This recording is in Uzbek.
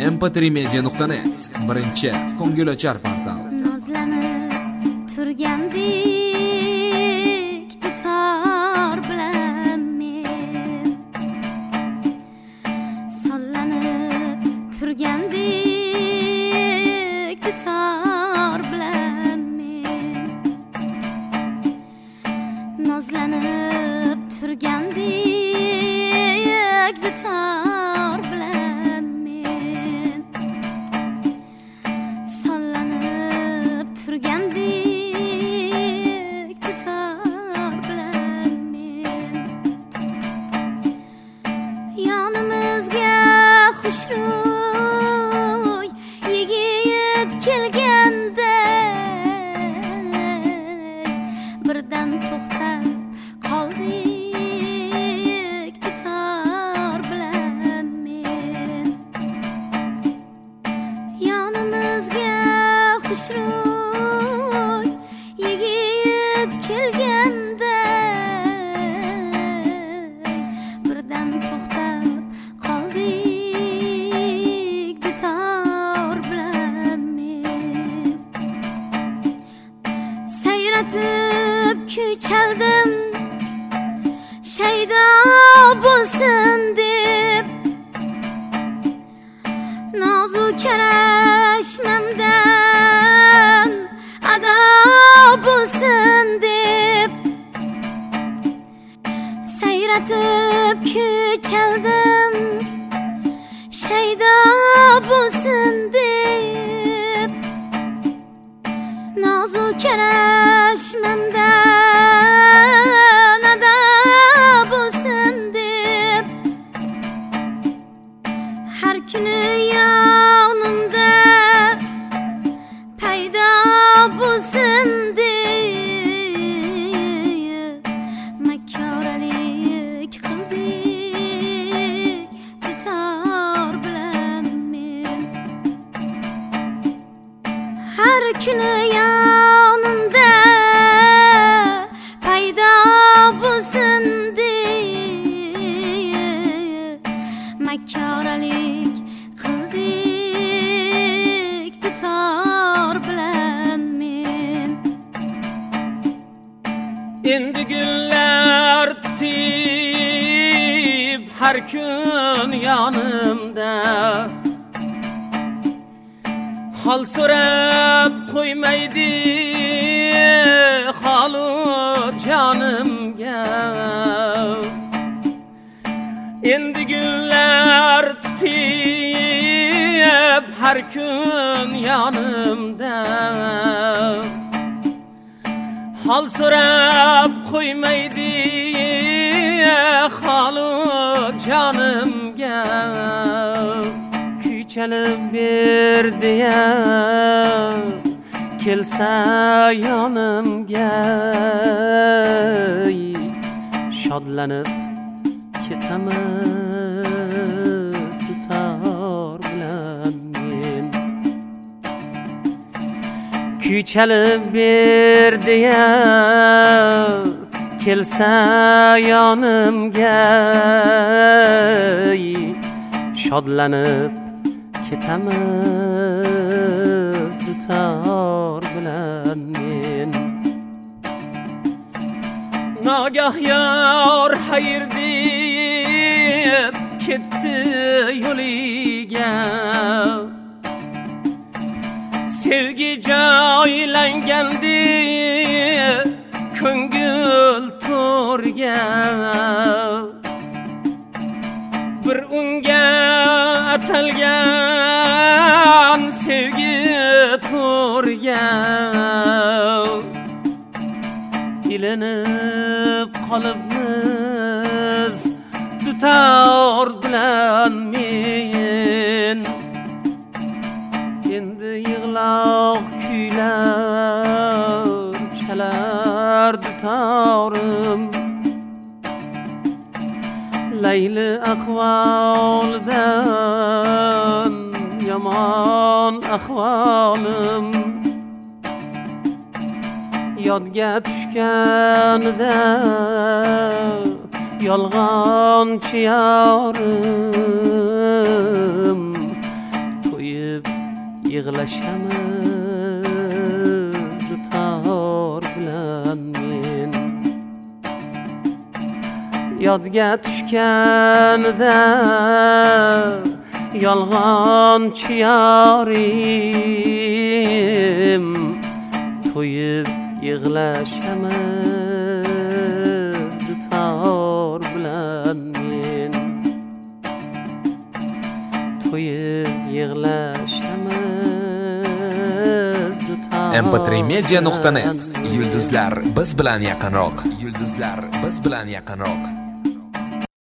mp3media.net birinchi ko'ngilochar portal. Nozlanib turgandek dutor bilan men, sollanib turgandek dutor bilan men, nozlanib turgandek dutor bilan men, sollanib turgandek dutor bilan men, yonimizga xushro'y yigit kelganda birdan to'xtab qoldik dutor bilan men, yonimizga xushro'y yigit kelganda birdan to'xtab qoldik dutor bilan men, sayratib kuy chaldim shaydo bo'lsin deb, nozik karashmamdan ado bo'lsin deb, sayratib kuy chaldim shaydo bo'lsin deb, nozik karashmamdan ado bo'lsin deb, har kuni yonimda paydo bo'lsin deb, makkoralik qildik dutor bilan men, har kuni yonimda paydo bo'lsin deb, makkoralik qildik dutor bilan men, endi gullar tutib har kun yonimda, hol so'rab qo'ymaydi holu jonimga, endi gullar tutib har kun yonimda, hol so'rab qo'ymaydi holu jonimga, kuy chalib berdi-ya kelsa yonimga, shodlanib ketamiz dutor bilan men, kuy chalib berdi-ya kelsa yonimga, shodlanib ketamiz dutor bilan men, nagah yor hayır deb ketdi yo'liga, sevgi joylangandi ko'ngil to'rga, bir unga atalgan sevgi to'rga, ilinib qolibmiz dutor bilan men, endi yig'loq kuylar chalar dutorim, layli ahvoldan yomon ahvolim, yodga tushganida yolg'onchi yorim, yig'lashamiz dutor bilan men. Yodga tushganida yolg'onchi yorim, to'yib yig'lashamiz dutor bilan men. To'yib yig'lashamiz dutor. mp3media.net. Yulduzlar biz bilan yaqinroq. Yulduzlar biz bilan yaqinroq.